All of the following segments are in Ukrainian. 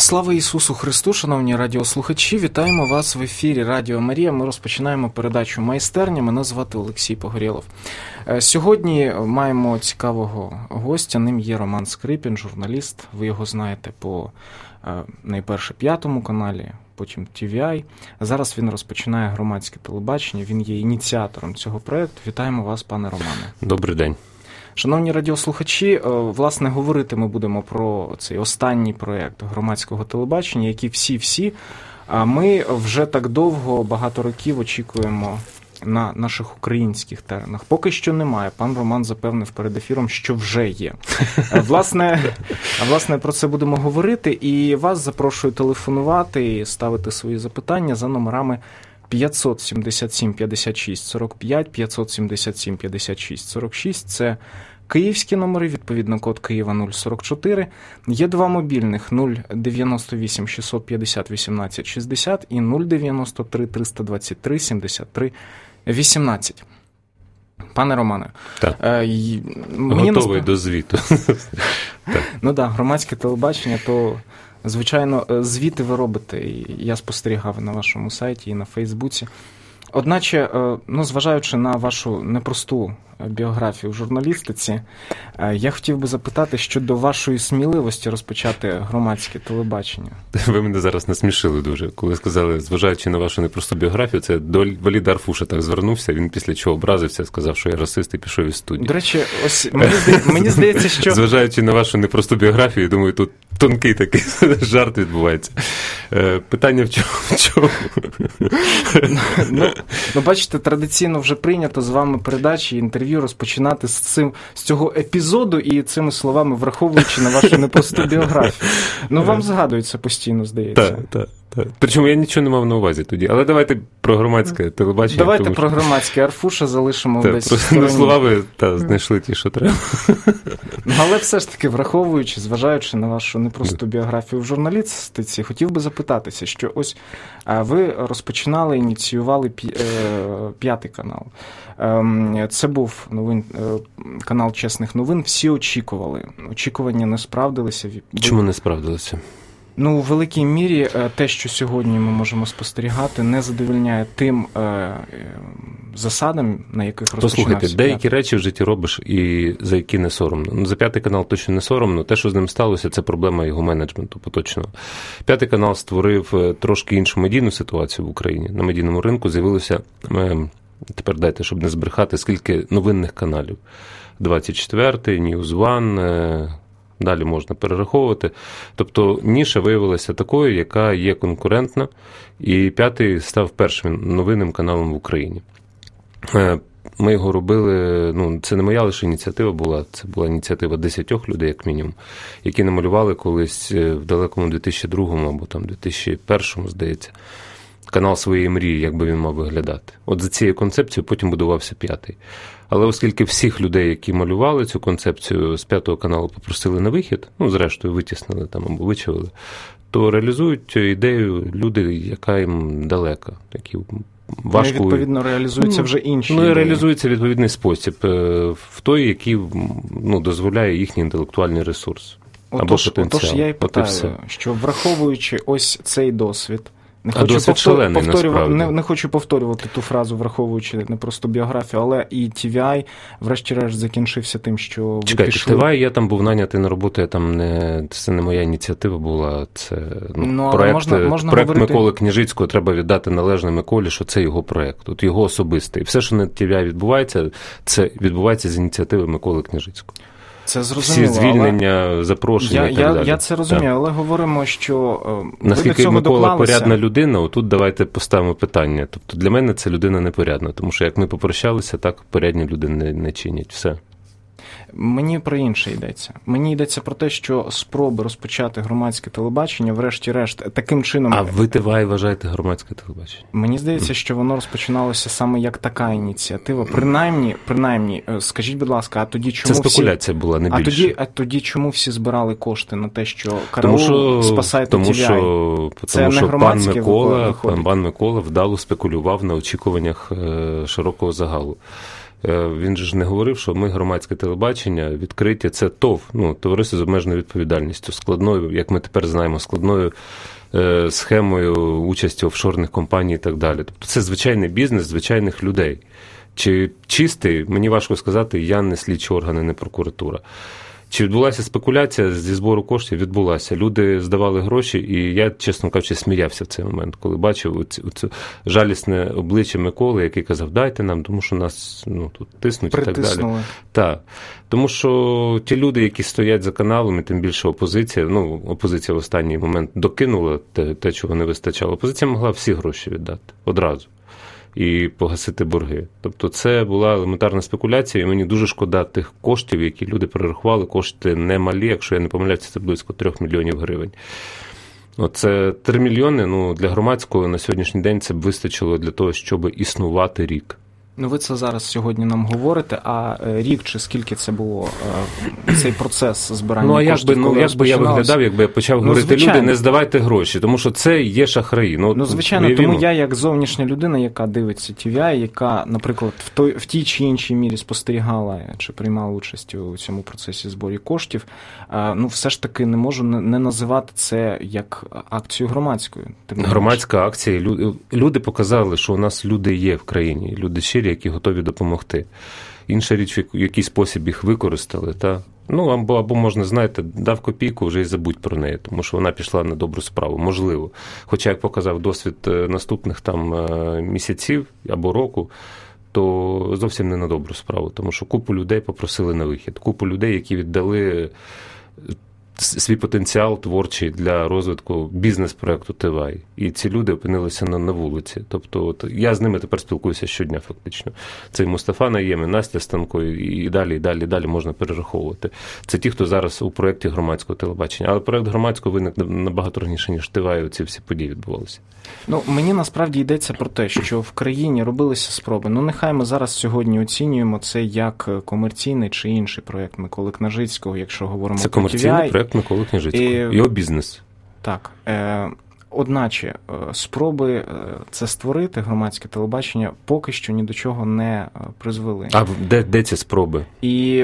Слава Ісусу Христу, шановні радіослухачі, вітаємо вас в ефірі Радіо Марія. Ми розпочинаємо передачу «Майстерня». Мене звати Олексій Погорєлов. Сьогодні маємо цікавого гостя, ним є Роман Скрипін, журналіст. Ви його знаєте по найперше П'ятому каналі, потім TVI. Зараз він розпочинає громадське телебачення, він є ініціатором цього проєкту. Вітаємо вас, пане Романе. Добрий день. Шановні радіослухачі, власне, говорити ми будемо про цей останній проєкт громадського телебачення, який всі, ми вже так довго, багато років очікуємо на наших українських теренах. Поки що немає. Пан Роман запевнив перед ефіром, що вже є. Власне, про це будемо говорити, і вас запрошую телефонувати і ставити свої запитання за номерами 577 56 45, 577 56 46. Це київські номери, відповідно, код Києва 044. Є два мобільних 098 650 18 60 і 093 323 73 18. Пане Романе, готовий до звіту. Ну так, громадське телебачення, то, звичайно, звіти ви робите, і я спостерігав на вашому сайті і на Фейсбуці. Одначе, зважаючи на вашу непросту біографію в журналістиці, я хотів би запитати щодо вашої сміливості розпочати громадське телебачення. Ви мене зараз насмішили дуже, коли сказали, зважаючи на вашу непросту біографію, це до Валіда Арфуша так звернувся, він після чого образився, сказав, що я расист і пішов із студії. До речі, ось мені здається, що... Зважаючи на вашу непросту біографію, думаю, тут тонкий такий жарт відбувається. Питання в чому? Бачите, традиційно вже прийнято з вами передачі, інтерв'ю розпочинати з цього епізоду і цими словами, враховуючи на вашу непросту біографію. Вам згадується постійно, здається. Так. Причому я нічого не мав на увазі тоді. Але давайте про громадське телебачення. Давайте про громадське. Арфуша залишимо десь в стороні. Слова ви знайшли ті, що треба. Але все ж таки, враховуючи, зважаючи на вашу непросту біографію в журналістиці, хотів би запитатися, що ось ви розпочинали, ініціювали П'ятий канал. Це був канал чесних новин. Всі очікували. Очікування не справдилися. Чому не справдилися? У великій мірі те, що сьогодні ми можемо спостерігати, не задовольняє тим засадам, на яких розпочинався. Послухайте, деякі речі в житті робиш, і за які не соромно. За П'ятий канал точно не соромно. Те, що з ним сталося, це проблема його менеджменту поточного. П'ятий канал створив трошки іншу медійну ситуацію в Україні. На медійному ринку з'явилося, тепер дайте, щоб не збрехати, скільки новинних каналів. 24-й, News One, далі можна перераховувати. Тобто ніша виявилася такою, яка є конкурентна, і П'ятий став першим новинним каналом в Україні. Ми його робили, це не моя лише ініціатива була, це була ініціатива 10 людей, як мінімум, які намалювали колись в далекому 2002 або там 2001, здається, канал своєї мрії, як би він мав виглядати. От за цією концепцією потім будувався П'ятий. Але оскільки всіх людей, які малювали цю концепцію, з П'ятого каналу попросили на вихід, зрештою витіснили там або вичавили, то реалізують ідею люди, яка їм далека. Такі важко... відповідно, реалізуються вже інші ідеї. Реалізується відповідний спосіб, в той, який дозволяє їхній інтелектуальний ресурс. Отож я і питаю, що враховуючи ось цей досвід, не хочу повторювати ту фразу, враховуючи не просто біографію, але і TVI, врешті-решт, закінчився тим, що ви пішли. TVI, я там був нанятий на роботу, це не моя ініціатива була, це проект говорити... Миколи Княжицького, треба віддати належне Миколі, що це його проект, от його особистий. Все, що на TVI відбувається, це відбувається з ініціативи Миколи Княжицького. Це зрозуміло. Всі звільнення, запрошення і так далі. Я це розумію, але говоримо, що наскільки Микола порядна людина, отут давайте поставимо питання. Тобто для мене це людина непорядна, тому що як ми попрощалися, так порядні люди не чинять. Все. Мені про інше йдеться. Мені йдеться про те, що спроби розпочати громадське телебачення, врешті-решт, таким чином... А ви TVI вважаєте громадське телебачення? Мені здається, що воно розпочиналося саме як така ініціатива. Принаймні, скажіть, будь ласка, а тоді чому це спекуляція була, не більше. А тоді чому всі збирали кошти на те, що караул спасайте TVI? Тому що пан Микола вдало спекулював на очікуваннях широкого загалу. Він же ж не говорив, що ми громадське телебачення, відкриті, це ТОВ, товариство з обмеженою відповідальністю, складною, як ми тепер знаємо, складною схемою участі офшорних компаній і так далі. Тобто це звичайний бізнес звичайних людей. Чи чистий, мені важко сказати, я не слідчі органи, не прокуратура. Чи відбулася спекуляція зі збору коштів? Відбулася. Люди здавали гроші, і я, чесно кажучи, сміявся в цей момент, коли бачив це жалісне обличчя Миколи, який казав, дайте нам, тому що нас тут тиснуть і так далі. Так. Тому що ті люди, які стоять за каналом, і тим більше опозиція, опозиція в останній момент докинула те, чого не вистачало. Опозиція могла всі гроші віддати одразу і погасити борги. Тобто це була елементарна спекуляція, і мені дуже шкода тих коштів, які люди перерахували. Кошти немалі, якщо я не помиляюся, це близько 3 мільйонів гривень. Оце 3 мільйони, для громадського на сьогоднішній день це б вистачило для того, щоб існувати рік. Ви це зараз сьогодні нам говорите, а рік чи скільки це було цей процес збирання коштів, як би я виглядав, якби я почав говорити, звичайно, люди, не здавайте гроші, тому що це є шахраї. Звичайно, уявімо. Тому я, як зовнішня людина, яка дивиться TVI, яка, наприклад, в тій чи іншій мірі спостерігала чи приймала участь у цьому процесі збору коштів, все ж таки не можу не називати це як акцію громадською. Громадська акція. Люди показали, що у нас люди є в країні, люди щирі, які готові допомогти. Інша річ, в який спосіб їх використали, або можна, знаєте, дав копійку, вже й забудь про неї, тому що вона пішла на добру справу, можливо. Хоча, як показав досвід наступних місяців або року, то зовсім не на добру справу, тому що купу людей попросили на вихід, купу людей, які віддали свій потенціал творчий для розвитку бізнес-проекту TVI. І ці люди опинилися на вулиці. Тобто я з ними тепер спілкуюся щодня фактично. Це і Мустафа Наєм, і Настя Станко, і далі можна перераховувати. Це ті, хто зараз у проєкті громадського телебачення. Але проєкт громадського виник набагато раніше, ніж TVI, ці всі події відбувалися. Мені насправді йдеться про те, що в країні робилися спроби. Нехай ми зараз сьогодні оцінюємо це як комерційний чи інший проєкт Миколи Княжицького, якщо говоримо про TVI. Це комерційний проєкт Миколи Княжицького. Його бізнес. Так. Одначе спроби це створити, громадське телебачення, поки що ні до чого не призвели. А де ці спроби? І...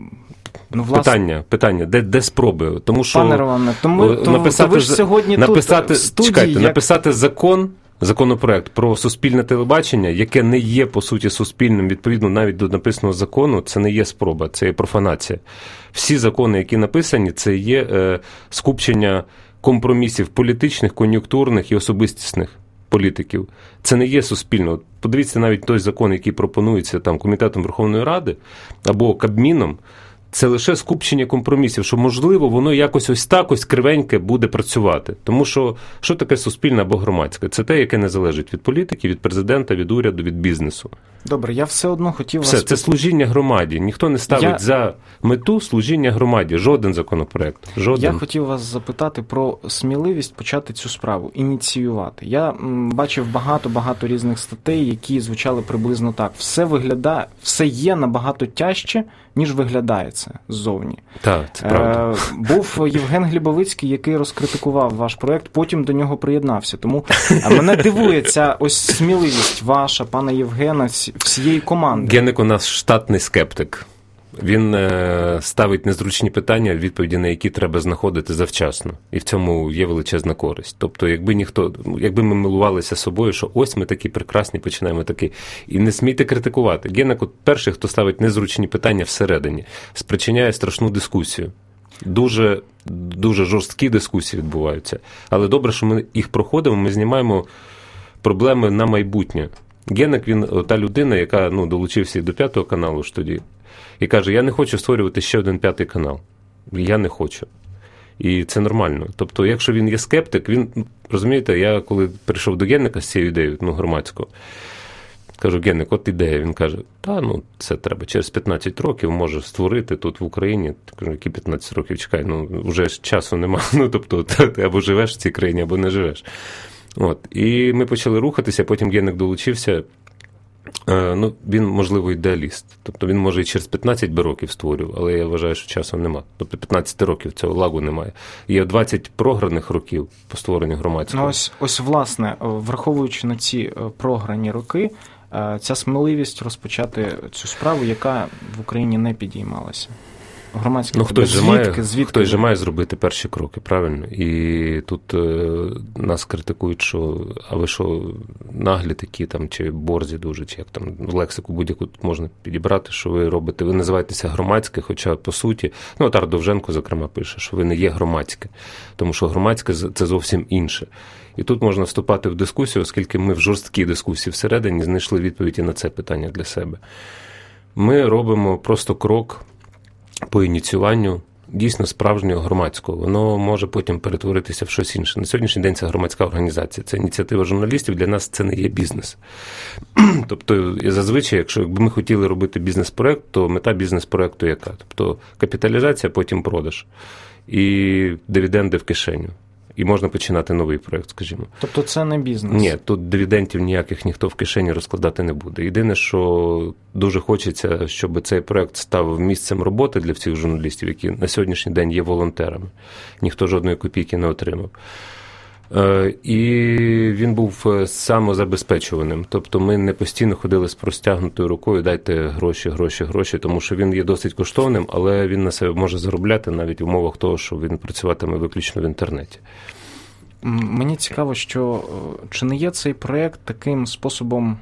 Питання, де спроби? Тому що пане Романе, ви ж сьогодні тут в студії... Написати законопроект про суспільне телебачення, яке не є, по суті, суспільним, відповідно, навіть до написаного закону, це не є спроба, це є профанація. Всі закони, які написані, це є скупчення компромісів політичних, кон'юнктурних і особистісних політиків. Це не є суспільно. Подивіться навіть той закон, який пропонується Комітетом Верховної Ради або Кабміном, це лише скупчення компромісів, що, можливо, воно якось ось кривеньке буде працювати. Тому що таке суспільне або громадське? Це те, яке не залежить від політики, від президента, від уряду, від бізнесу. Добре, я все одно хотів вас... Це служіння громаді. Ніхто не ставить за мету служіння громаді. Жоден законопроект. Жоден. Я хотів вас запитати про сміливість почати цю справу, ініціювати. Я бачив багато різних статей, які звучали приблизно так. Все є набагато тяжче, ніж виглядає це ззовні. Так, це правда. Був Євген Глібовицький, який розкритикував ваш проєкт, потім до нього приєднався. Тому мене дивує ця ось сміливість ваша, пана Євгена, всієї команди. Генек у нас штатний скептик. Він ставить незручні питання, відповіді на які треба знаходити завчасно. І в цьому є величезна користь. Тобто, якби ми милувалися собою, що ось ми такі прекрасні, починаємо такі. І не смійте критикувати. Генек перший, хто ставить незручні питання всередині, спричиняє страшну дискусію. Дуже, дуже жорсткі дискусії відбуваються. Але добре, що ми їх проходимо, ми знімаємо проблеми на майбутнє. Генек, він та людина, яка долучився і до 5-го каналу ж тоді, і каже, я не хочу створювати ще один 5-й канал. Я не хочу. І це нормально. Тобто, якщо він є скептик, розумієте, я коли прийшов до Генека з цією ідеєю, громадською, кажу, Генек, от ідея. Він каже, це треба через 15 років може створити тут в Україні. Кажу, які 15 років, чекай, вже ж часу нема. Тобто, ти або живеш в цій країні, або не живеш. І ми почали рухатися, потім Генек долучився. Він, можливо, ідеаліст. Тобто він може і через 15 років створював, але я вважаю, що часу нема. Тобто 15 років цього лагу немає. Є 20 програних років по створенню громадського. Ось, власне, враховуючи на ці програні роки, ця сміливість розпочати цю справу, яка в Україні не підіймалася? Громадські хтось же має зробити перші кроки, правильно? І тут нас критикують, що а ви що, наглі такі, там, чи борзі дуже, чи як там лексику будь-яку тут можна підібрати, що ви робите. Ви називаєтеся громадське, хоча по суті, Ар Довженко, зокрема, пише, що ви не є громадське, тому що громадське – це зовсім інше. І тут можна вступати в дискусію, оскільки ми в жорсткій дискусії всередині знайшли відповіді на це питання для себе. Ми робимо просто крок по ініціюванню дійсно справжнього громадського. Воно може потім перетворитися в щось інше. На сьогоднішній день це громадська організація, це ініціатива журналістів, для нас це не є бізнес. Тобто, зазвичай, якщо ми хотіли робити бізнес-проект, то мета бізнес-проекту яка? Тобто, капіталізація, потім продаж. І дивіденди в кишеню. І можна починати новий проєкт, скажімо. Тобто це не бізнес? Ні, тут дивідендів ніяких ніхто в кишені розкладати не буде. Єдине, що дуже хочеться, щоб цей проєкт став місцем роботи для всіх журналістів, які на сьогоднішній день є волонтерами. Ніхто жодної копійки не отримав. І він був самозабезпечуваним. Тобто ми не постійно ходили з простягнутою рукою, дайте гроші, тому що він є досить коштовним, але він на себе може заробляти навіть в умовах того, що він працюватиме виключно в інтернеті. Мені цікаво, що чи не є цей проєкт таким способом,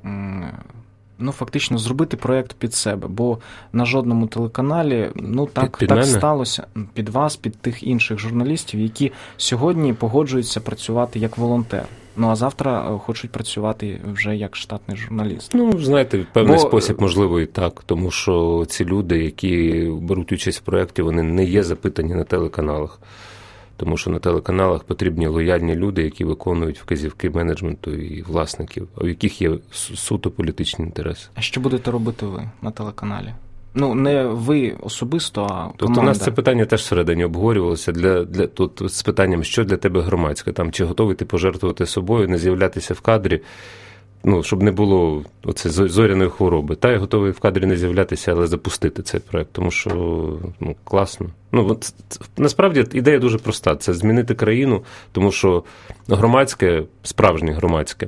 фактично зробити проєкт під себе, бо на жодному телеканалі, так сталося, під вас, під тих інших журналістів, які сьогодні погоджуються працювати як волонтер. А завтра хочуть працювати вже як штатний журналіст. Знаєте, в певний спосіб, можливо, і так, тому що ці люди, які беруть участь в проєкті, вони не є запитані на телеканалах. Тому що на телеканалах потрібні лояльні люди, які виконують вказівки менеджменту і власників, у яких є суто політичні інтереси. А що будете робити ви на телеканалі? Не ви особисто, а команда. Тобто у нас це питання теж всередині обговорювалося тут з питанням, що для тебе громадське, чи готовий ти пожертвувати собою, не з'являтися в кадрі, щоб не було зоряної хвороби. Я готовий в кадрі не з'являтися, але запустити цей проект, тому що класно. Насправді ідея дуже проста. Це змінити країну, тому що громадське, справжнє громадське,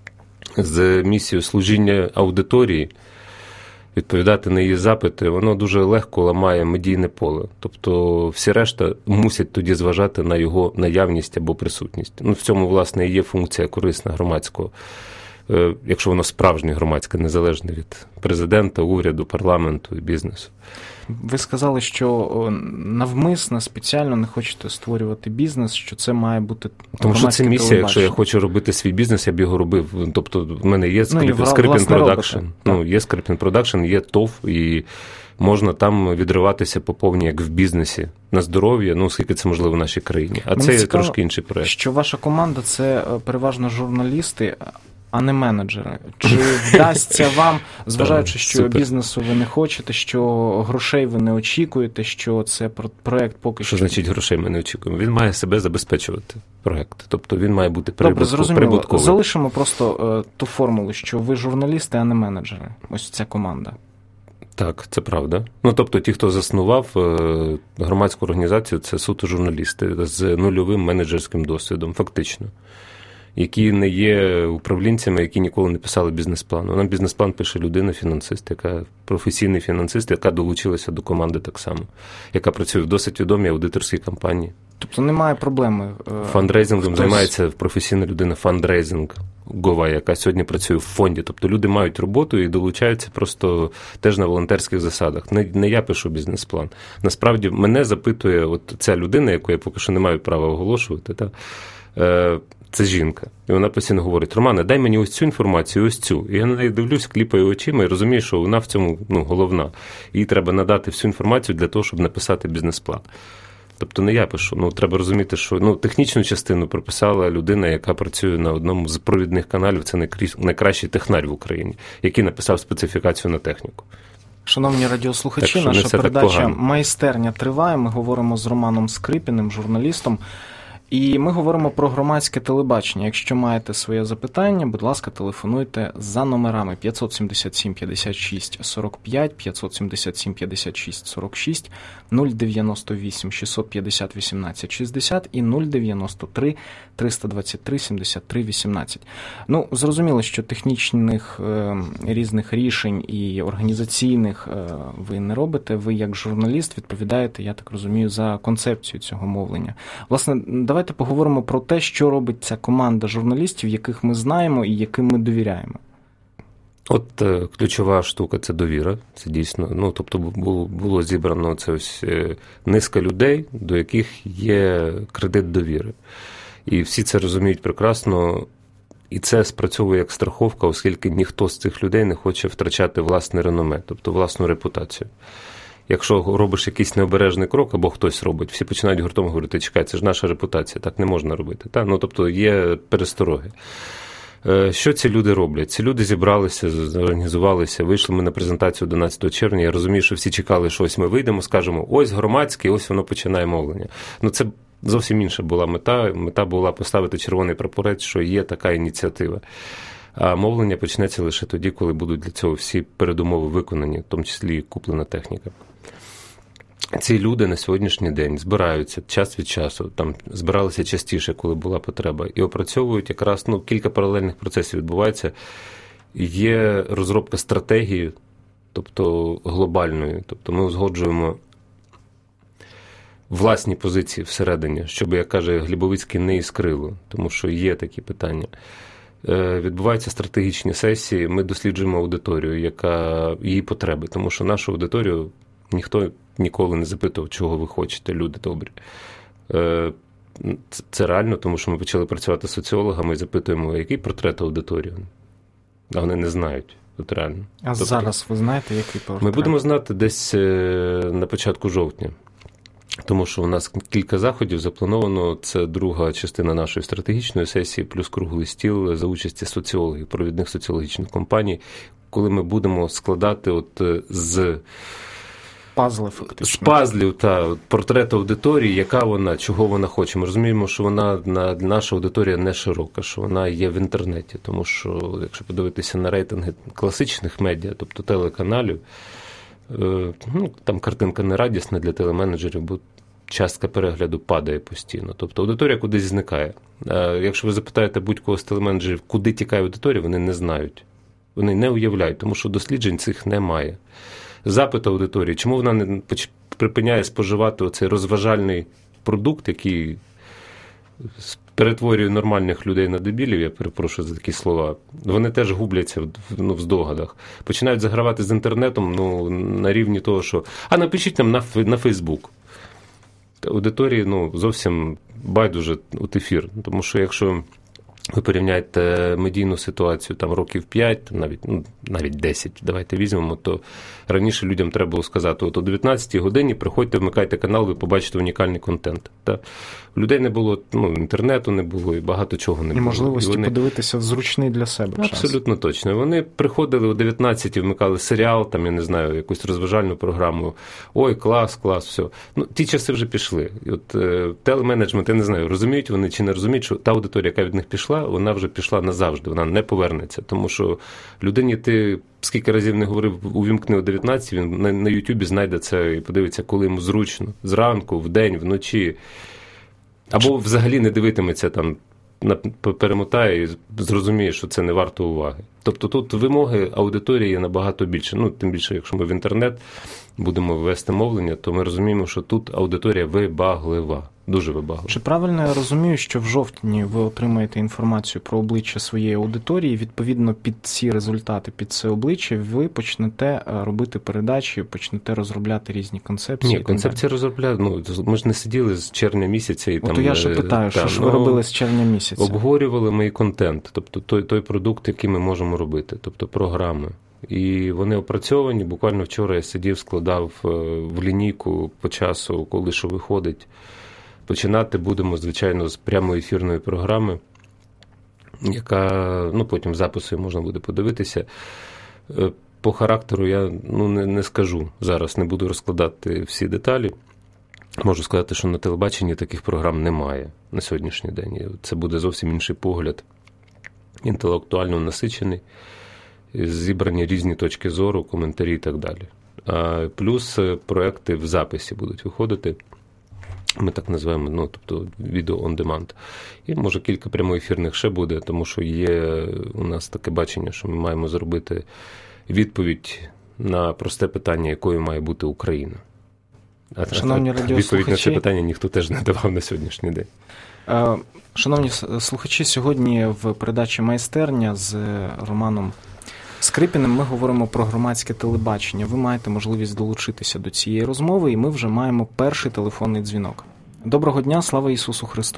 з місією служіння аудиторії, відповідати на її запити, воно дуже легко ламає медійне поле. Тобто всі решта мусять тоді зважати на його наявність або присутність. В цьому, власне, і є функція корисна громадського. Якщо воно справжнє громадське, незалежне від президента, уряду, парламенту і бізнесу. Ви сказали, що навмисно, спеціально не хочете створювати бізнес, що це має бути громадське Тому що це місія, телебачення. Якщо я хочу робити свій бізнес, я б його робив. Тобто в мене є Scripin Production, є Scripin Production, є ТОВ, і можна там відриватися по повній, як в бізнесі, на здоров'я, оскільки це можливо в нашій країні. А це є трошки інший проєкт. Що ваша команда – це переважно журналісти, а не менеджери. Чи вдасться вам, зважаючи, що бізнесу ви не хочете, що грошей ви не очікуєте, що це проєкт поки що... Що значить грошей ми не очікуємо? Він має себе забезпечувати, проєкт. Тобто він має бути прибутковий. Залишимо просто ту формулу, що ви журналісти, а не менеджери. Ось ця команда. Так, це правда. Тобто ті, хто заснував громадську організацію, це суто журналісти з нульовим менеджерським досвідом, фактично. Які не є управлінцями, які ніколи не писали бізнес-план. Вона бізнес-план пише людина-фінансист, яка професійний фінансист, яка долучилася до команди так само, яка працює в досить відомій аудиторській компанії. Тобто немає проблеми? Фандрейзингом займається професійна людина фандрейзингова, яка сьогодні працює в фонді. Тобто люди мають роботу і долучаються просто теж на волонтерських засадах. Не я пишу бізнес-план. Насправді мене запитує ця людина, яку я поки що не маю права оголошувати, це жінка. І вона постійно говорить: Романе, дай мені ось цю інформацію, ось цю. І я на неї дивлюсь, кліпаю очима і розумію, що вона в цьому головна. Їй треба надати всю інформацію для того, щоб написати бізнес-план. Тобто не я пишу. Треба розуміти, що технічну частину прописала людина, яка працює на одному з провідних каналів. Це найкращий технар в Україні, який написав специфікацію на техніку. Шановні радіослухачі, наша передача «Майстерня» триває. Ми говоримо з Романом Скрипіним, журналістом. І ми говоримо про громадське телебачення. Якщо маєте своє запитання, будь ласка, телефонуйте за номерами 577 56 45, 577 56 46, 098 650 18 60 і 093 323 73 18. Ну, зрозуміло, що технічних різних рішень і організаційних ви не робите. Ви, як журналіст, відповідаєте, я так розумію, за концепцію цього мовлення. Власне, давайте поговоримо про те, що робить ця команда журналістів, яких ми знаємо і яким ми довіряємо. От ключова штука – це довіра. Це дійсно, тобто було зібрано це ось низка людей, до яких є кредит довіри. І всі це розуміють прекрасно, і це спрацьовує як страховка, оскільки ніхто з цих людей не хоче втрачати власне реноме, тобто власну репутацію. Якщо робиш якийсь необережний крок, або хтось робить, всі починають гуртом говорити, чекай, це ж наша репутація, так не можна робити. Тобто є перестороги. Що ці люди роблять? Ці люди зібралися, зорганізувалися, вийшли ми на презентацію 11 червня. Я розумію, що всі чекали, що ось ми вийдемо, скажемо, ось громадське, ось воно починає мовлення. Це зовсім інша була мета. Мета була поставити червоний прапорець, що є така ініціатива. А мовлення почнеться лише тоді, коли будуть для цього всі передумови виконані, в тому числі і куплена техніка. Ці люди на сьогоднішній день збираються час від часу, там збиралися частіше, коли була потреба, і опрацьовують якраз, кілька паралельних процесів відбувається. Є розробка стратегії, тобто глобальної, тобто ми узгоджуємо власні позиції всередині, щоб, як каже Глібовицький, не іскрило, тому що є такі питання. Відбуваються стратегічні сесії, ми досліджуємо аудиторію, яка її потреби, тому що нашу аудиторію ніхто ніколи не запитував, чого ви хочете, люди добрі. Це реально, тому що ми почали працювати з соціологами і запитуємо, який портрет аудиторії. А вони не знають. От реально. А зараз ви знаєте, який портрет? Ми будемо знати десь на початку жовтня. Тому що у нас кілька заходів заплановано, це друга частина нашої стратегічної сесії, плюс круглий стіл за участі соціологів, провідних соціологічних компаній, коли ми будемо складати з пазли, фактично. З пазлів портрет аудиторії, яка вона, чого вона хоче. Ми розуміємо, що наша аудиторія не широка, що вона є в інтернеті, тому що, якщо подивитися на рейтинги класичних медіа, тобто телеканалів, там картинка не радісна для телеменеджерів, бо частка перегляду падає постійно. Тобто аудиторія кудись зникає. Якщо ви запитаєте будь-кого з телеменеджерів, куди тікає аудиторія, вони не знають. Вони не уявляють, тому що досліджень цих немає. Запит аудиторії, чому вона не припиняє споживати оцей розважальний продукт, який перетворює нормальних людей на дебілів, я перепрошую за такі слова, вони теж губляться в здогадах. Починають загравати з інтернетом на рівні того, що напишіть нам на Фейсбук. Аудиторії зовсім байдуже от ефір. Тому що якщо ви порівняєте медійну ситуацію там років 5, навіть 10, давайте візьмемо, то раніше людям треба було сказати, от о 19-й годині приходьте, вмикайте канал, ви побачите унікальний контент. У людей не було, інтернету не було і багато чого не було. І можливості подивитися в зручний для себе час. Абсолютно точно. Вони приходили о 19-й, вмикали серіал, там, я не знаю, якусь розважальну програму. Ой, клас, все. Ті часи вже пішли. І от телеменеджмент, я не знаю, розуміють вони чи не розуміють, що та аудиторія, яка від них пішла, вона вже пішла назавжди, вона не повернеться. Тому що людині ти скільки разів не говорив, увімкни о 19-й, він на Ютубі знайде це і подивиться, коли йому зручно. Зранку, вдень, вночі. Або взагалі не дивитиметься там, перемотає і зрозуміє, що це не варто уваги. Тобто тут вимоги аудиторії є набагато більше. Тим більше, якщо ми в інтернет будемо ввести мовлення, то ми розуміємо, що тут аудиторія вибаглива. Дуже вибаглива. Чи правильно я розумію, що в жовтні ви отримаєте інформацію про обличчя своєї аудиторії, відповідно під ці результати, під це обличчя, ви почнете робити передачі, почнете розробляти різні концепції? Ні, концепції розробляли, ми ж не сиділи з червня місяця і там... То я ж питаю, що ж ви робили з червня місяця? Обговорювали ми і контент, тобто той продукт, який ми можемо робити, тобто програми. І вони опрацьовані. Буквально вчора я сидів, складав в лінійку по часу, коли що виходить. Починати будемо, звичайно, з прямої ефірної програми, яка, потім запису можна буде подивитися. По характеру я не скажу зараз, не буду розкладати всі деталі. Можу сказати, що на телебаченні таких програм немає на сьогоднішній день. Це буде зовсім інший погляд, інтелектуально насичений, зібрані різні точки зору, коментарі і так далі. Плюс проекти в записі будуть виходити. Ми так називаємо, тобто відео on demand. І, може, кілька прямоефірних ще буде, тому що є у нас таке бачення, що ми маємо зробити відповідь на просте питання, якою має бути Україна. Шановні радіослухачі, відповідь на це питання ніхто теж не давав на сьогоднішній день. Шановні слухачі, сьогодні в передачі «Майстерня» з Романом Скрипіним ми говоримо про громадське телебачення. Ви маєте можливість долучитися до цієї розмови, і ми вже маємо перший телефонний дзвінок. Доброго дня, слава Ісусу Христу.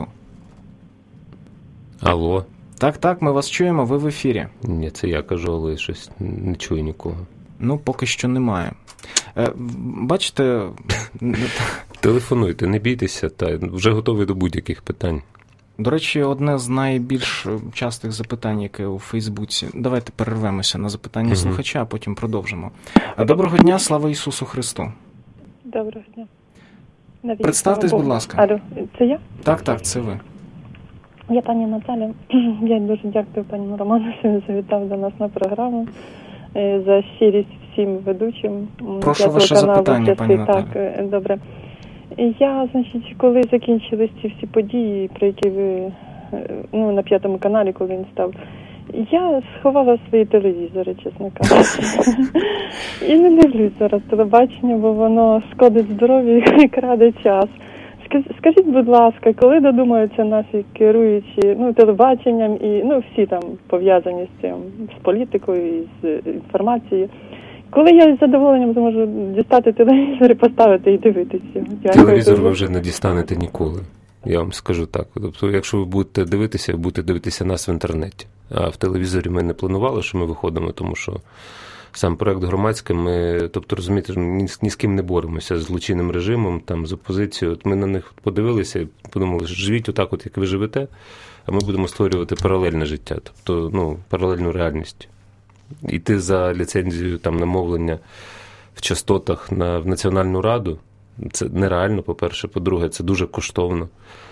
Алло. Так, ми вас чуємо, ви в ефірі. Ні, це я кажу, але щось не чую нікого. Поки що немає. Бачите... Телефонуйте, не бійтеся, та вже готовий до будь-яких питань. До речі, одне з найбільш частих запитань, яке у Фейсбуці. Давайте перервемося на запитання слухача, а потім продовжимо. Доброго дня, слава Ісусу Христу. Доброго дня. Представтесь, будь ласка. Алло, це я? Так, це ви. Я пані Наталя. Я дуже дякую пані Роману, що він завітав до нас на програму. За щирість всім ведучим. Прошу ваше запитання, пані Наталя. Так, добре. Я, коли закінчились ці всі події, про які ви, на 5 каналі, коли він став, я сховала свої телевізори, чесно кажучи. І не дивлюсь зараз телебачення, бо воно шкодить здоров'ю і краде час. Скажіть, будь ласка, коли додумаються наші керуючі телебаченням і всі там пов'язані з цим, з політикою і з інформацією, коли я з задоволенням зможу дістати телевізор і поставити і дивитися? Телевізор ви вже не дістанете ніколи. Я вам скажу так. Тобто, якщо ви будете дивитися нас в інтернеті. А в телевізорі ми не планували, що ми виходимо, тому що сам проект громадський, ми, тобто, розумієте, ні з ким не боремося, з злочинним режимом, там, з опозицією. От ми на них подивилися і подумали, що живіть отак, як ви живете, а ми будемо створювати паралельне життя, тобто, паралельну реальність. Йти за ліцензією там, на мовлення в частотах в Національну Раду, це нереально, по-перше. По-друге, це дуже коштовно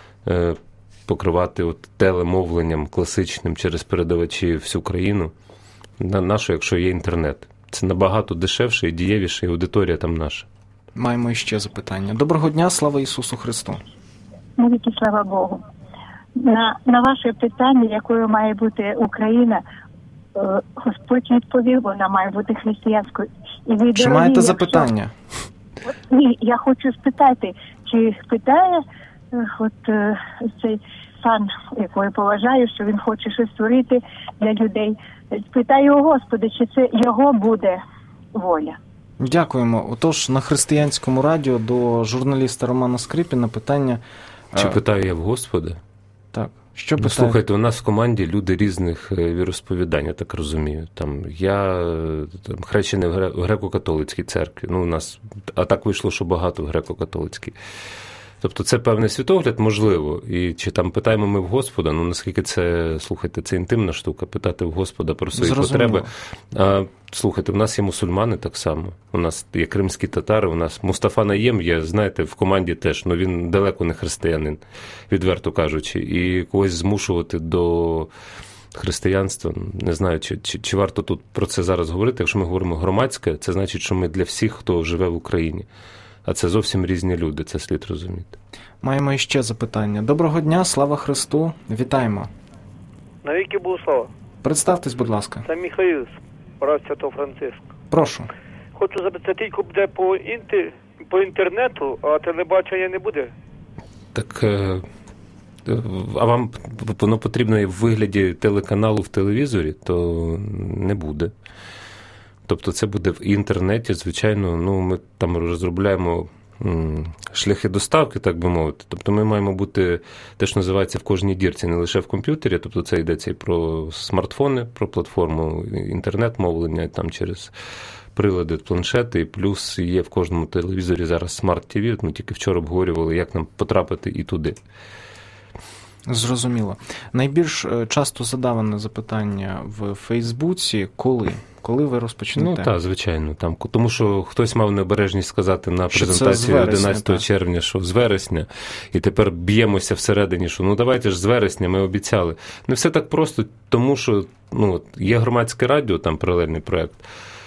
покривати телемовленням класичним через передавачі всю країну. Нашу, якщо є інтернет. Це набагато дешевше і дієвіше, і аудиторія там наша. Маємо іще запитання. Доброго дня, слава Ісусу Христу. Навіки слава Богу. На ваше питання, якою має бути Україна, Господь відповів, вона має бути християнською. І ви, чи маєте запитання? Ні, я хочу спитати, чи питає цей пан, якого я поважаю, що він хоче щось створити для людей. Питаю Господи, чи це його буде воля? Дякуємо. Отож, на християнському радіо до журналіста Романа Скрипіна питання... Чи питаю я в Господа? Так. Що питаю? Слухайте, у нас в команді люди різних віросповідань, я так розумію. Я хрещений в греко-католицькій церкві. У нас, а так вийшло, що багато в греко-католицькій. Тобто це певний світогляд, можливо. І чи там питаємо ми в Господа, наскільки це, слухайте, це інтимна штука, питати в Господа про свої потреби. Слухайте, в нас є мусульмани так само. У нас є кримські татари, у нас Мустафа Наєм є, знаєте, в команді теж, він далеко не християнин, відверто кажучи. І когось змушувати до християнства, не знаю, чи варто тут про це зараз говорити. Якщо ми говоримо громадське, це значить, що ми для всіх, хто живе в Україні. А це зовсім різні люди, це слід розуміти. Маємо іще запитання. Доброго дня, слава Христу, вітаємо. Навіки Богу слава. Представтесь, будь ласка. Це Михаїл, брат Святого Франциска. Прошу. Хочу запитати, тільки буде по інтернету, а телебачення не буде? Так, а вам воно потрібно в вигляді телеканалу в телевізорі, то не буде. Тобто це буде в інтернеті, звичайно, ми там розробляємо шляхи доставки, так би мовити. Тобто ми маємо бути, те, що називається в кожній дірці, не лише в комп'ютері, тобто це йдеться і про смартфони, про платформу інтернет-мовлення, там через прилади, планшети, і плюс є в кожному телевізорі зараз Smart TV, ми тільки вчора обговорювали, як нам потрапити і туди. Зрозуміло. Найбільш часто задаване запитання в Фейсбуці – коли ви розпочнете? Ну, так, звичайно. Там, тому що хтось мав необережність сказати на що презентації вересня, 11 червня, що з вересня, і тепер б'ємося всередині, що ну давайте ж з вересня, ми обіцяли. Не все так просто, тому що є громадське радіо, там паралельний проєкт.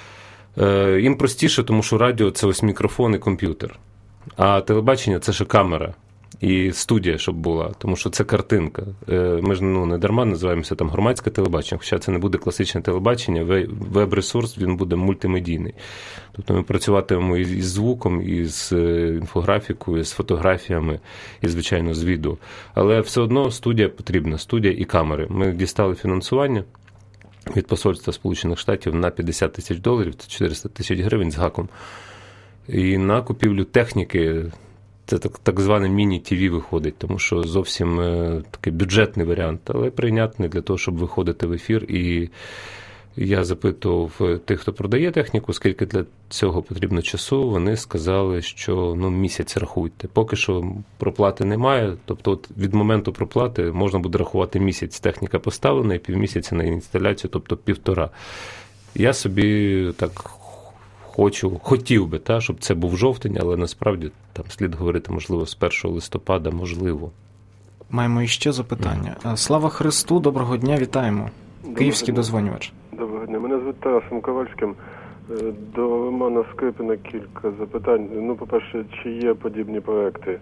Їм простіше, тому що радіо – це ось мікрофон і комп'ютер, а телебачення – це ще камера. І студія, щоб була, тому що це картинка. Ми ж не дарма називаємося там громадське телебачення, хоча це не буде класичне телебачення, веб-ресурс, він буде мультимедійний. Тобто ми працюватимемо і з звуком, і з інфографікою, і з фотографіями, і, звичайно, з відео. Але все одно студія потрібна, студія і камери. Ми дістали фінансування від посольства Сполучених Штатів на $50 000, це 400 000 гривень з гаком. І на купівлю техніки. Це так зване міні-ТВ виходить, тому що зовсім такий бюджетний варіант, але прийнятний для того, щоб виходити в ефір. І я запитував тих, хто продає техніку, скільки для цього потрібно часу. Вони сказали, що місяць рахуйте. Поки що проплати немає, тобто от від моменту проплати можна буде рахувати місяць. Техніка поставлена і півмісяця на інсталяцію, тобто 1,5. Я собі так хотів би, щоб це був жовтень, але насправді там слід говорити, можливо, з 1 листопада, можливо. Маємо іще запитання. Слава Христу, доброго дня, вітаємо. Київський дозвонювач. Доброго дня. Мене звуть Тарасом Ковальським. До Романа Скрипіна кілька запитань. По-перше, чи є подібні проекти,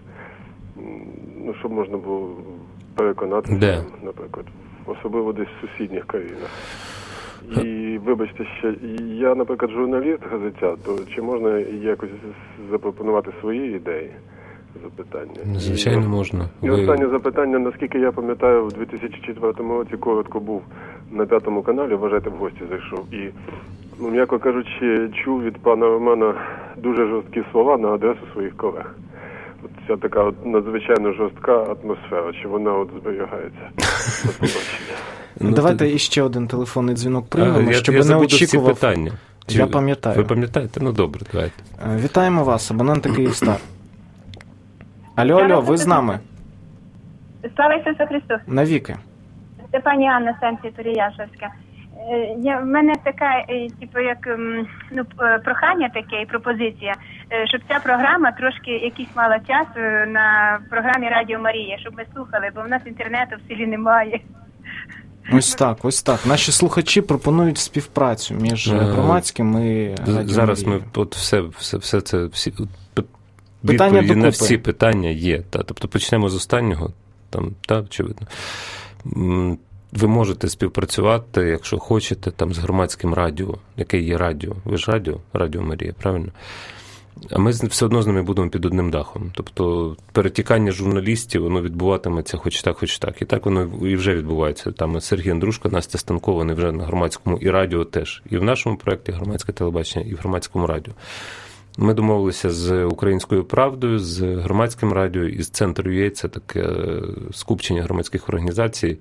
щоб можна було переконатися, наприклад, особливо десь в сусідніх країнах. І, вибачте, ще, я, наприклад, журналіст газетя, то чи можна якось запропонувати свої ідеї, запитання? Звичайно, можна. І останнє запитання, наскільки я пам'ятаю, в 2004 році коротко був на 5-му каналі, вважайте, в гості зайшов. І, м'яко кажучи, чув від пана Романа дуже жорсткі слова на адресу своїх колег. От ця така надзвичайно жорстка атмосфера, чи вона зберігається? До побачення. Давайте іще один телефонний дзвінок приймемо, щоб не очікував. Питання. Я пам'ятаю. Ви пам'ятаєте? Добре, давайте. Вітаємо вас, абонент Київстар. Алло, ви з нами? Слава Ісусу Христу! Навіки. Це пані Анна, станція Туріяшевська. В мене така, прохання таке і пропозиція, щоб ця програма трошки якийсь мала часу на програмі Радіо Марія, щоб ми слухали, бо в нас інтернету в селі немає. Ось так. Наші слухачі пропонують співпрацю між громадським і Радіо Зараз Марія. ми все це, всі питання відповіді на докупи. всі питання є. Тобто почнемо з останнього, очевидно. Ви можете співпрацювати, якщо хочете, з громадським радіо. Яке є радіо? Ви ж Радіо Марія, правильно? А ми все одно з ними будемо під одним дахом. Тобто перетікання журналістів, воно відбуватиметься хоч так. І так воно і вже відбувається. Там Сергій Андрушко, Настя Станкова, вони вже на громадському і радіо теж. І в нашому проєкті громадське телебачення, і в громадському радіо. Ми домовилися з Українською правдою, з громадським радіо і з Центр.ua, це таке скупчення громадських організацій.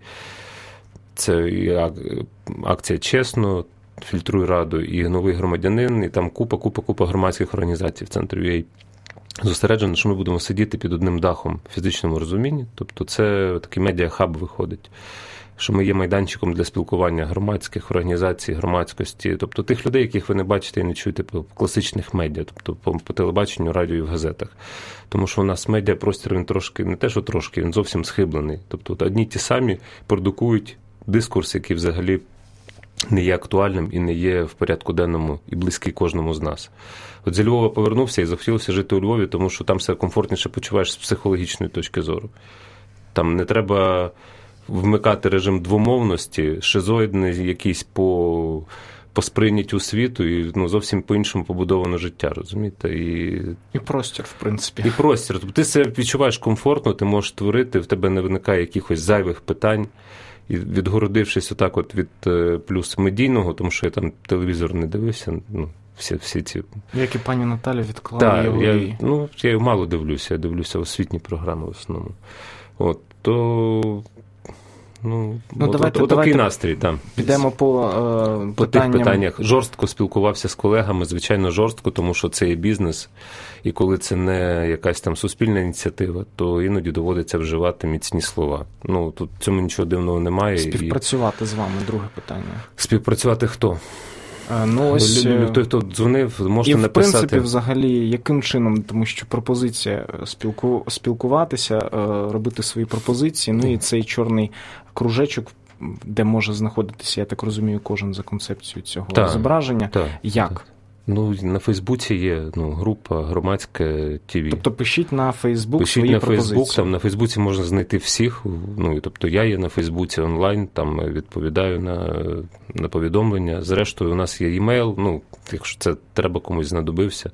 Це і акція «Чесно», «Фільтруй Раду» і «Новий громадянин», і там купа громадських організацій в Центрі.ua зосереджено, що ми будемо сидіти під одним дахом в фізичному розумінні. Тобто це такий медіахаб виходить, що ми є майданчиком для спілкування громадських організацій, громадськості, тобто тих людей, яких ви не бачите і не чуєте по класичних медіа, тобто по телебаченню, радіо і в газетах. Тому що у нас медіапростір, він трошки, не те, що трошки, він зовсім схиблений. Тобто одні ті самі продукують дискурс, який взагалі не є актуальним і не є в порядку денному і близький кожному з нас. От зі Львова повернувся і захотілося жити у Львові, тому що там себе комфортніше почуваєш з психологічної точки зору. Там не треба вмикати режим двомовності, шизоїдний якийсь по сприйняттю світу і зовсім по-іншому побудовано життя, розумієте? І простір, в принципі. І простір. Тобто ти себе відчуваєш комфортно, ти можеш творити, в тебе не виникає якихось зайвих питань. І відгородившись отак от від плюс медійного, тому що я там телевізор не дивився, всі ці... Як і пані Наталя відклала його. Я його мало дивлюся, я дивлюся освітні програми в основному. То Отакий настрій, там. Підемо по тих питаннях. Жорстко спілкувався з колегами, звичайно, жорстко, тому що це є бізнес, і коли це не якась там суспільна ініціатива, то іноді доводиться вживати міцні слова. Тут в цьому нічого дивного немає. Співпрацювати з вами, друге питання. Співпрацювати хто? Той, хто дзвонив, можете написати. І, в принципі, взагалі, яким чином? Тому що пропозиція спілкуватися, робити свої пропозиції, і цей чорний кружечок, де може знаходитися, я так розумію, кожен за концепцією цього зображення. Як? На Фейсбуці є група «Громадське ТВ». Тобто пишіть на Фейсбук свої пропозиції. На Фейсбуці можна знайти всіх. Тобто я є на Фейсбуці онлайн, там відповідаю на повідомлення. Зрештою, у нас є імейл, якщо це треба комусь знадобився,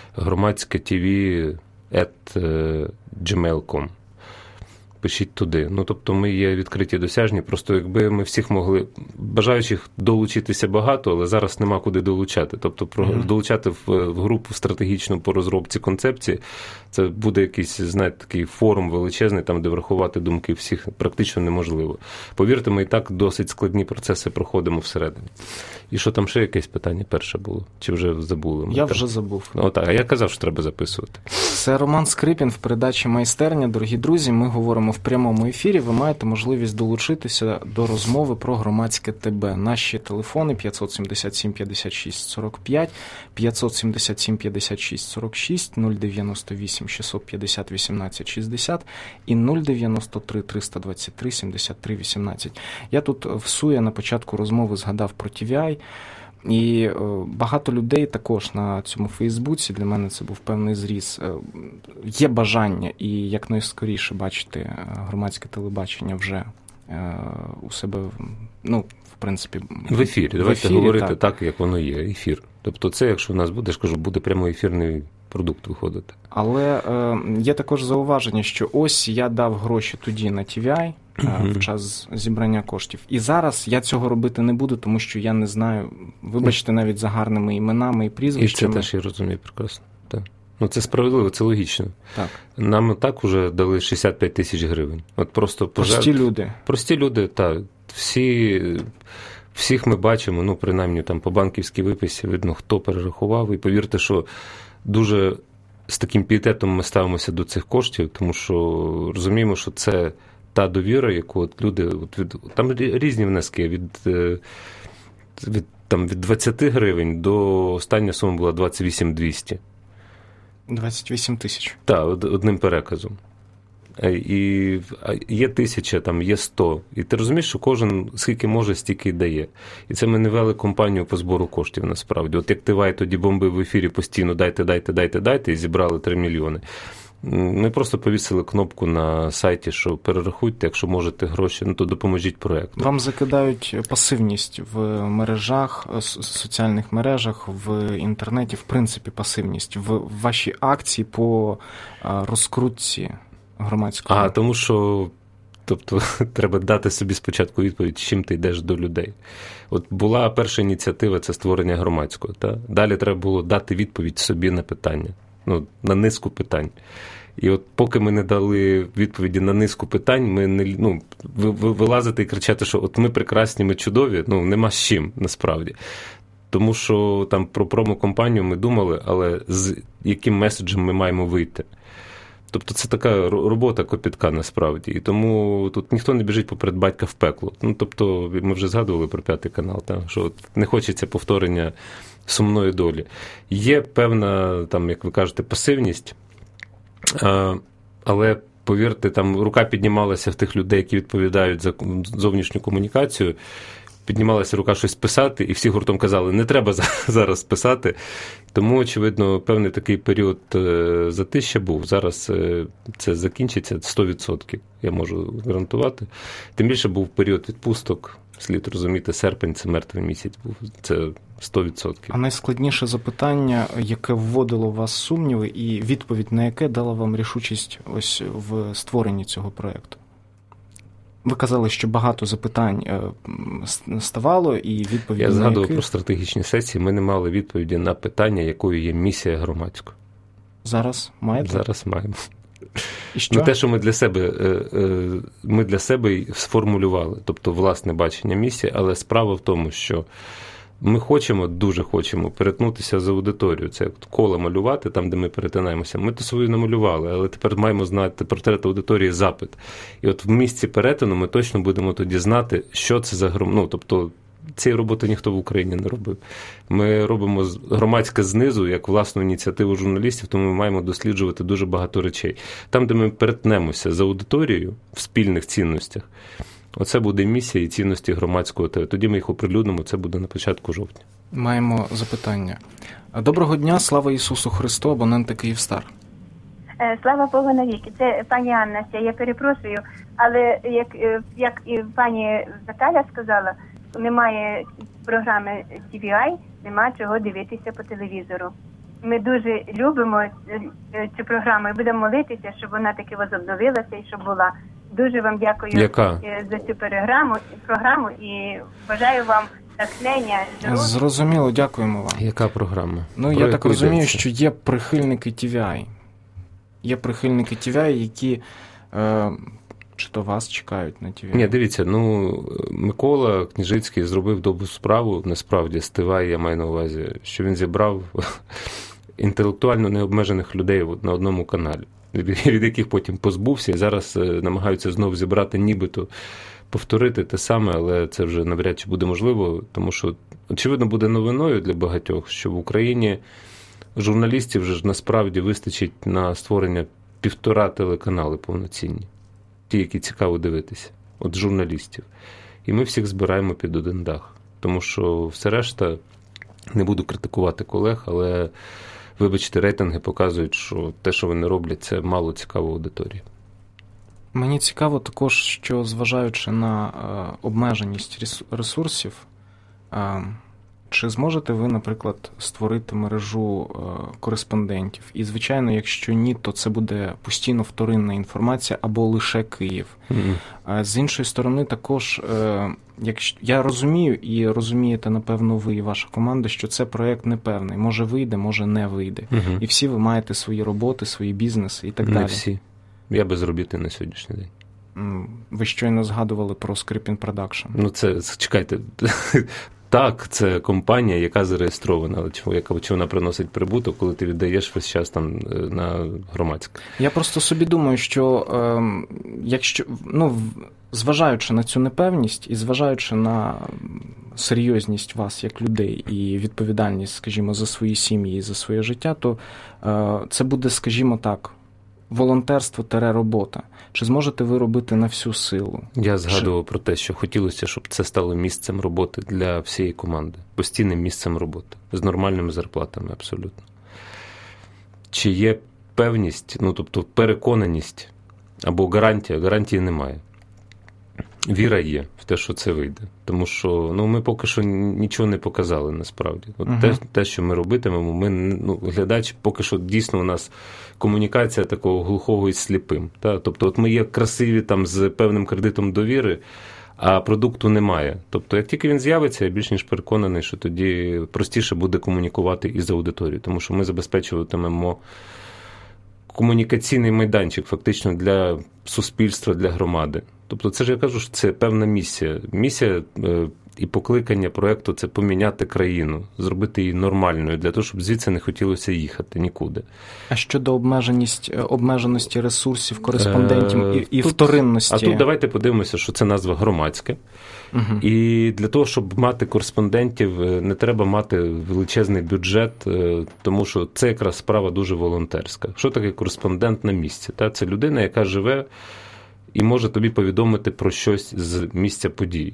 громадське.tv@gmail.com. Пишіть туди. Тобто ми є відкриті, досяжні. Просто якби ми всіх могли, бажаючих долучитися багато, але зараз нема куди долучати. Тобто долучати в групу стратегічну по розробці концепції, це буде якийсь, такий форум величезний, там, де врахувати думки всіх практично неможливо. Повірте, ми і так досить складні процеси проходимо всередині. І що там ще якесь питання перше було? Чи вже забули? Я вже забув. А я казав, що треба записувати. Це Роман Скрипін в передачі «Майстерня». Дорогі друзі, ми говоримо в прямому ефірі. Ви маєте можливість долучитися до розмови про громадське ТБ. Наші телефони 577 56 45, 577 56 46, 098 650 18 60 і 093 323 73 18. Я тут всує на початку розмови згадав про TVI. І багато людей також на цьому Фейсбуці, для мене це був певний зріз, є бажання і якнайскоріше бачити громадське телебачення вже у себе, в принципі, в ефірі. Давайте говорити так, як воно є, ефір. Тобто це, якщо у нас буде, буде прямоефірний продукт виходити. Але є також зауваження, що ось я дав гроші тоді на TVI, в час зібрання коштів. І зараз я цього робити не буду, тому що я не знаю, вибачте, навіть за гарними іменами і прізвищами. І це теж я розумію прекрасно. Так. Це справедливо, це логічно. Так. Нам так уже дали 65 тисяч гривень. Просто Прості люди, так. Всіх ми бачимо, принаймні там по банківській виписі видно, хто перерахував. І повірте, що дуже з таким пієтетом ми ставимося до цих коштів, тому що розуміємо, що це та довіра, яку люди... Там різні внески, від 20 гривень до остання сума була 28 200. 28 тисяч. Так, одним переказом. І є 1000, там є 100. І ти розумієш, що кожен скільки може, стільки й дає. І це ми не вели кампанію по збору коштів, насправді. От як TVI тоді бомбив в ефірі постійно дайте, і зібрали 3 мільйони. Ми просто повісили кнопку на сайті, що перерахуйте, якщо можете гроші, то допоможіть проєкту. Вам закидають пасивність в мережах, соціальних мережах, в інтернеті, в принципі, пасивність в вашій акції по розкрутці громадського. Тому що треба дати собі спочатку відповідь, з чим ти йдеш до людей. От була перша ініціатива, це створення громадського. Далі треба було дати відповідь собі на питання. На низку питань. І от поки ми не дали відповіді на низку питань, ми не вилазити і кричати, що от ми прекрасні, ми чудові, нема з чим, насправді. Тому що там про промо-компанію ми думали, але з яким меседжем ми маємо вийти. Тобто це така робота копітка, насправді. І тому тут ніхто не біжить поперед батька в пекло. Тобто ми вже згадували про 5 канал, що не хочеться повторення сумної долі. Є певна, як ви кажете, пасивність, але, повірте, там рука піднімалася в тих людей, які відповідають за зовнішню комунікацію, піднімалася рука щось писати, і всі гуртом казали, не треба зараз писати. Тому, очевидно, певний такий період затища був. Зараз це закінчиться 100%, я можу гарантувати. Тим більше був період відпусток. Слід розуміти, серпень – це мертвий місяць був, це 100%. А найскладніше запитання, яке вводило в вас сумніви, і відповідь на яке дала вам рішучість ось в створенні цього проєкту? Ви казали, що багато запитань ставало, і відповіді Я на згадував які... про стратегічні сесії, ми не мали відповіді на питання, якою є місія громадського. Зараз маєте? Зараз маємо. що? те, що ми для себе сформулювали, тобто власне бачення місії, але справа в тому, що ми дуже хочемо перетнутися з аудиторією. Це коло малювати, там, де ми перетинаємося. Ми то свою намалювали, але тепер маємо знати портрет аудиторії, запит. І от в місці перетину ми точно будемо тоді знати, що це за тобто цієї роботи ніхто в Україні не робив. Ми робимо громадське знизу, як власну ініціативу журналістів, тому ми маємо досліджувати дуже багато речей. Там, де ми перетнемося з аудиторією в спільних цінностях, оце буде місія і цінності громадського ТВ. Тоді ми їх оприлюднимо, це буде на початку жовтня. Маємо запитання. Доброго дня, слава Ісусу Христу, абоненти Київстар. Слава Богу навіки. Це пані Анна, я перепрошую, але як і пані Наталя сказала, немає програми TVI, нема чого дивитися по телевізору. Ми дуже любимо цю програму і будемо молитися, щоб вона таки возобновилася і щоб була. Дуже вам дякую за цю програму і бажаю вам натхнення. Зрозуміло, дякуємо вам. Яка програма? Я так розумію, що є прихильники TVI. Є прихильники TVI, які чи то вас чекають на TVI? Ні, дивіться, Микола Княжицький зробив добру справу, насправді, з TVI, я маю на увазі, що він зібрав інтелектуально необмежених людей на одному каналі, від яких потім позбувся, і зараз намагаються знову зібрати, нібито повторити те саме, але це вже навряд чи буде можливо, тому що, очевидно, буде новиною для багатьох, що в Україні журналістів вже ж насправді вистачить на створення 1,5 телеканали повноцінні. Ті, які цікаво дивитися, от журналістів. І ми всіх збираємо під один дах. Тому що все решта, не буду критикувати колег, але, вибачте, рейтинги показують, що те, що вони роблять, це мало цікаво аудиторії. Мені цікаво також, що зважаючи на обмеженість ресурсів, чи зможете ви, наприклад, створити мережу кореспондентів? І, звичайно, якщо ні, то це буде постійно вторинна інформація або лише Київ. Mm-hmm. З іншої сторони, також, якщо я розумію, і розумієте, напевно, ви і ваша команда, що це проєкт непевний. Може вийде, може не вийде. Mm-hmm. І всі ви маєте свої роботи, свої бізнеси і так далі. Не всі. Я безробітний на сьогоднішній день. Ви щойно згадували про Скрипін Продакшн. Чекайте... Так, це компанія, яка зареєстрована, але чи вона приносить прибуток, коли ти віддаєш весь час там на громадське? Я просто собі думаю, що якщо, зважаючи на цю непевність і зважаючи на серйозність вас як людей і відповідальність, скажімо, за свої сім'ї і за своє життя, то це буде, скажімо так, волонтерство-робота. Чи зможете ви робити на всю силу? Я згадував про те, що хотілося, щоб це стало місцем роботи для всієї команди. Постійним місцем роботи. З нормальними зарплатами, абсолютно. Чи є певність, тобто переконаність або гарантія? Гарантії немає. Віра є в те, що це вийде. Тому що ми поки що нічого не показали, насправді. От те, що ми робитимемо, глядач, поки що дійсно у нас комунікація такого глухого із сліпим. Тобто от ми є красиві там з певним кредитом довіри, а продукту немає. Тобто як тільки він з'явиться, я більш ніж переконаний, що тоді простіше буде комунікувати із аудиторією. Тому що ми забезпечуватимемо комунікаційний майданчик фактично для суспільства, для громади. Тобто це ж я кажу, що це певна місія. Місія і покликання проєкту – це поміняти країну, зробити її нормальною, для того, щоб звідси не хотілося їхати нікуди. А щодо обмеженості ресурсів, кореспондентів і вторинності? А тут давайте подивимося, що це назва громадське. Угу. І для того, щоб мати кореспондентів, не треба мати величезний бюджет, тому що це якраз справа дуже волонтерська. Що таке кореспондент на місці? Це людина, яка живе і може тобі повідомити про щось з місця події.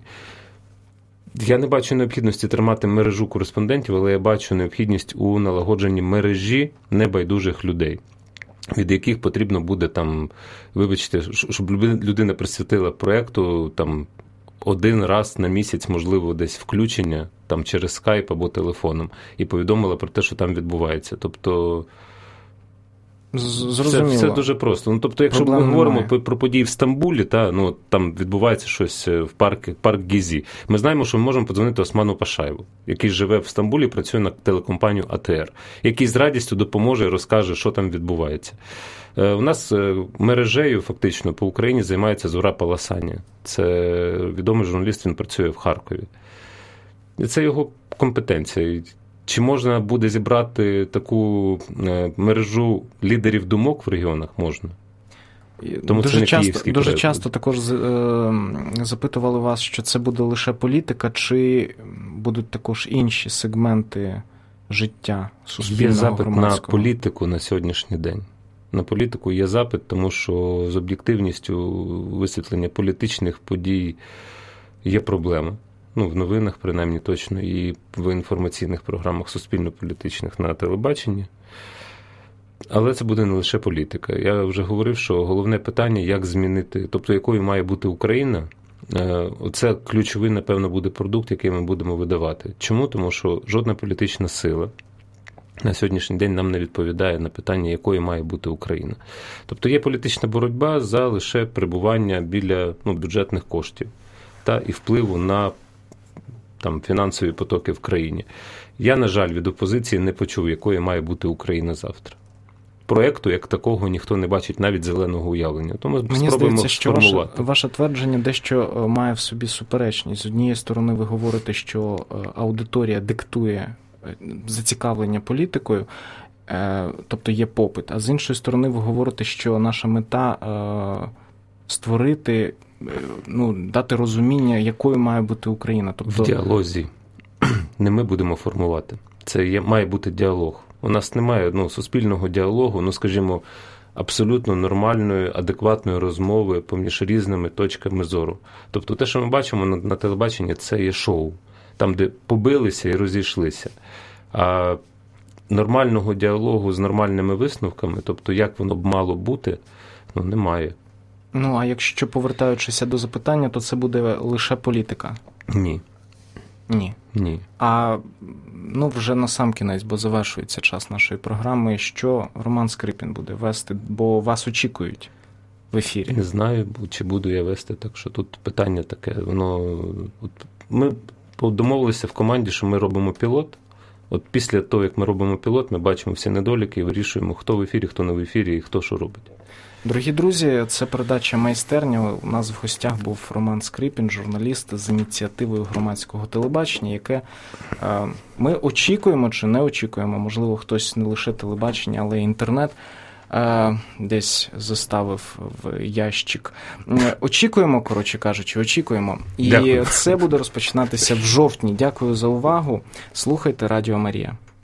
Я не бачу необхідності тримати мережу кореспондентів, але я бачу необхідність у налагодженні мережі небайдужих людей, від яких потрібно буде вибачте, щоб людина присвятила проєкту один раз на місяць, можливо, десь включення через скайп або телефоном і повідомила про те, що там відбувається. Тобто Зрозуміло. Все дуже просто. Ну, тобто, якщо ми говоримо про події в Стамбулі, там відбувається щось в парк Гізі, ми знаємо, що ми можемо подзвонити Осману Пашаєву, який живе в Стамбулі і працює на телекомпанію АТР, який з радістю допоможе і розкаже, що там відбувається. У нас мережею фактично по Україні займається Зура Паласані. Це відомий журналіст, він працює в Харкові. І це його компетенція. Чи можна буде зібрати таку мережу лідерів думок в регіонах? Можна. Тому дуже часто також запитували вас, що це буде лише політика, чи будуть також інші сегменти життя суспільного, є запит громадського? На політику на сьогоднішній день. На політику є запит, тому що з об'єктивністю висвітлення політичних подій є проблема. В новинах, принаймні, точно, і в інформаційних програмах суспільно-політичних на телебаченні. Але це буде не лише політика. Я вже говорив, що головне питання, як змінити, тобто якою має бути Україна, це ключовий, напевно, буде продукт, який ми будемо видавати. Чому? Тому що жодна політична сила на сьогоднішній день нам не відповідає на питання, якою має бути Україна. Тобто є політична боротьба за лише перебування біля бюджетних коштів і впливу на фінансові потоки в країні. Я, на жаль, від опозиції не почув, якою має бути Україна завтра. Проєкту, як такого, ніхто не бачить, навіть зеленого уявлення. Тому мені здається, що ваше твердження дещо має в собі суперечність. З однієї сторони, ви говорите, що аудиторія диктує зацікавлення політикою, тобто є попит. А з іншої сторони, ви говорите, що наша мета створити, дати розуміння, якою має бути Україна. Тобто... В діалозі. Не ми будемо формувати. Це має бути діалог. У нас немає суспільного діалогу, скажімо, абсолютно нормальної, адекватної розмови поміж різними точками зору. Тобто те, що ми бачимо на телебаченні, це є шоу. Там, де побилися і розійшлися. А нормального діалогу з нормальними висновками, тобто як воно б мало бути, немає. А якщо, повертаючися до запитання, то це буде лише політика? Ні. Ні. А вже насамкінець, бо завершується час нашої програми, що Роман Скрипін буде вести, бо вас очікують в ефірі? Не знаю, чи буду я вести, так що тут питання таке. Ми домовилися в команді, що ми робимо пілот. От після того, як ми робимо пілот, ми бачимо всі недоліки і вирішуємо, хто в ефірі, хто не в ефірі і хто що робить. Дорогі друзі, це передача «Майстерня». У нас в гостях був Роман Скрипін, журналіст з ініціативою громадського телебачення, яке ми очікуємо чи не очікуємо, можливо, хтось не лише телебачення, але й інтернет десь заставив в ящик. Очікуємо, коротше кажучи, очікуємо. І Дякую. Це буде розпочинатися в жовтні. Дякую за увагу. Слухайте Радіо Марія.